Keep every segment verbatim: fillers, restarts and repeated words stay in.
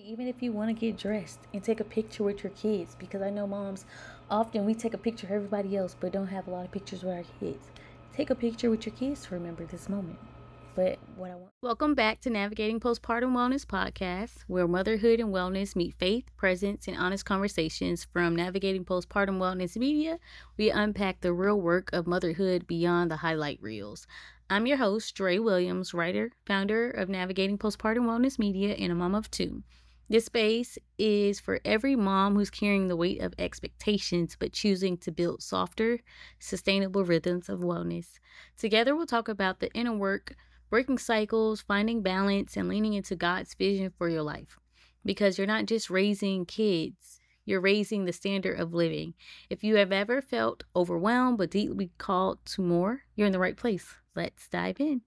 Even if you want to get dressed and take a picture with your kids, because I know moms often we take a picture of everybody else but don't have a lot of pictures with our kids. Take a picture with your kids to remember this moment. But what I want. Welcome back to Navigating Postpartum Wellness Podcast, where motherhood and wellness meet faith, presence, and honest conversations. From Navigating Postpartum Wellness Media, we unpack the real work of motherhood beyond the highlight reels. I'm your host, Dre Williams, writer, founder of Navigating Postpartum Wellness Media, and a mom of two. This space is for every mom who's carrying the weight of expectations but choosing to build softer, sustainable rhythms of wellness. Together, we'll talk about the inner work, breaking cycles, finding balance, and leaning into God's vision for your life. Because you're not just raising kids, you're raising the standard of living. If you have ever felt overwhelmed but deeply called to more, you're in the right place. Let's dive in.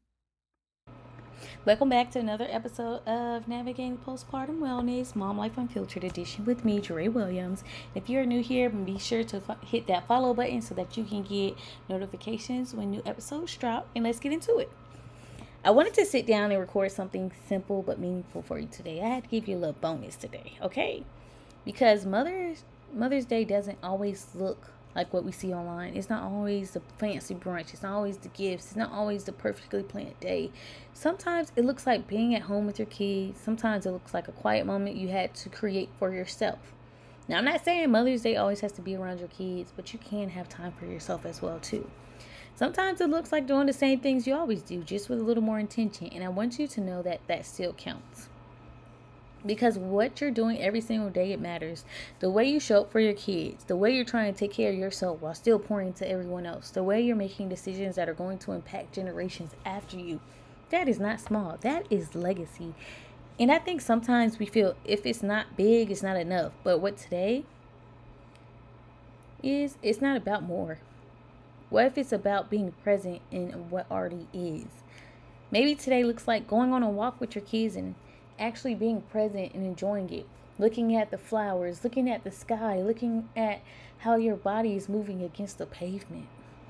Welcome back to another episode of Navigating Postpartum Wellness, Mom Life Unfiltered edition with me, Dre Williams. If you're new here, be sure to f- hit that follow button so that you can get notifications when new episodes drop. And let's get into it. I wanted to sit down and record something simple but meaningful for you today. I had to give you a little bonus today, okay? Because Mother's Mother's Day doesn't always look like what we see online. It's not always the fancy brunch. It's not always the gifts. It's not always the perfectly planned day. Sometimes it looks like being at home with your kids. Sometimes it looks like a quiet moment you had to create for yourself. Now, I'm not saying Mother's Day always has to be around your kids, but you can have time for yourself as well, too. Sometimes it looks like doing the same things you always do, just with a little more intention. And I want you to know that that still counts. Because what you're doing every single day, it matters. The way you show up for your kids, the way you're trying to take care of yourself while still pouring into everyone else, the way you're making decisions that are going to impact generations after you, that is not small. That is legacy. And I think sometimes we feel if it's not big, it's not enough. But what today is, it's not about more. What if it's about being present in what already is? Maybe today looks like going on a walk with your kids and actually being present and enjoying it. Looking at the flowers, looking at the sky, looking at how your body is moving against the pavement.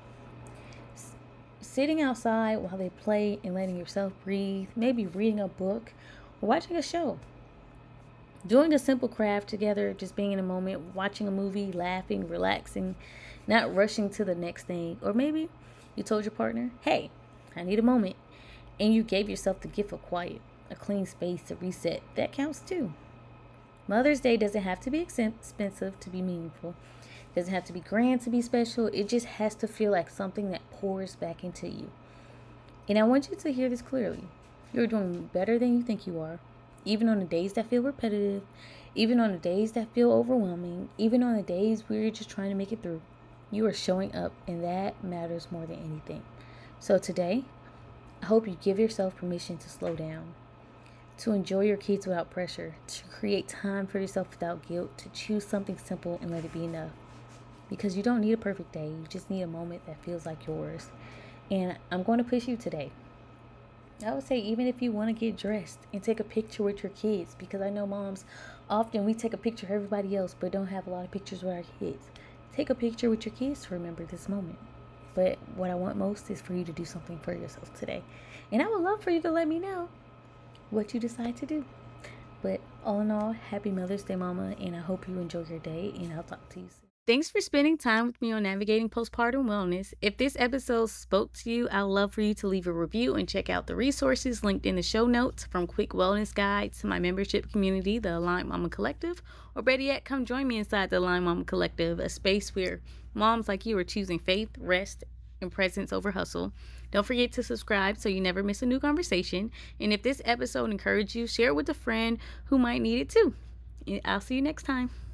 S- sitting outside while they play and letting yourself breathe. Maybe reading a book or watching a show. Doing a simple craft together, just being in a moment, watching a movie, laughing, relaxing, not rushing to the next thing. Or maybe you told your partner, hey, I need a moment. And you gave yourself the gift of quiet, a clean space to reset. That counts too. Mother's Day doesn't have to be expensive to be meaningful. It doesn't have to be grand to be special. It just has to feel like something that pours back into you. And I want you to hear this clearly. You're doing better than you think you are. Even on the days that feel repetitive, even on the days that feel overwhelming, even on the days where you're just trying to make it through, you are showing up, and that matters more than anything. So today, I hope you give yourself permission to slow down, to enjoy your kids without pressure, to create time for yourself without guilt, to choose something simple and let it be enough. Because you don't need a perfect day, you just need a moment that feels like yours. And I'm going to push you today. I would say even if you want to get dressed and take a picture with your kids, because I know moms, often we take a picture of everybody else but don't have a lot of pictures with our kids. Take a picture with your kids to remember this moment. But what I want most is for you to do something for yourself today. And I would love for you to let me know what you decide to do. But all in all, happy Mother's Day, Mama, and I hope you enjoy your day, and I'll talk to you soon. Thanks for spending time with me on Navigating Postpartum Wellness. If this episode spoke to you, I'd love for you to leave a review and check out the resources linked in the show notes, from quick wellness guides to my membership community, the Aligned Mama Collective, or better yet, come join me inside the Aligned Mama Collective, a space where moms like you are choosing faith, rest, and presence over hustle. Don't forget to subscribe so you never miss a new conversation. And if this episode encouraged you, share it with a friend who might need it too. I'll see you next time.